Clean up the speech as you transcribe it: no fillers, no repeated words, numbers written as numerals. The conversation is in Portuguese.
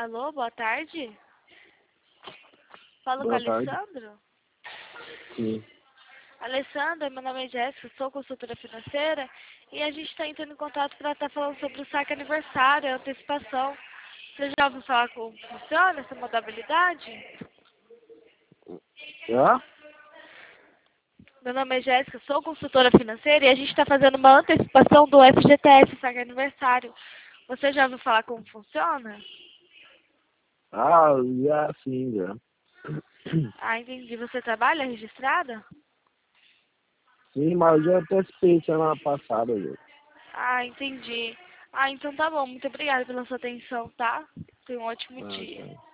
Alô, boa tarde. Falo com o Boa tarde. Alessandro. Sim. Alessandro, meu nome é Jéssica, sou consultora financeira e a gente está entrando em contato para estar falando sobre o saque aniversário, a antecipação. Você já ouviu falar como funciona essa modalidade? Hã? Meu nome é Jéssica, sou consultora financeira e a gente está fazendo uma antecipação do FGTS, saque aniversário. Você já ouviu falar como funciona? Ah, já sim, já. Ah, entendi. Você trabalha registrada? Sim, mas eu já antecipei semana passada, velho. Ah, entendi. Ah, então tá bom. Muito obrigada pela sua atenção, tá? Tenha um ótimo Ah, dia. tá.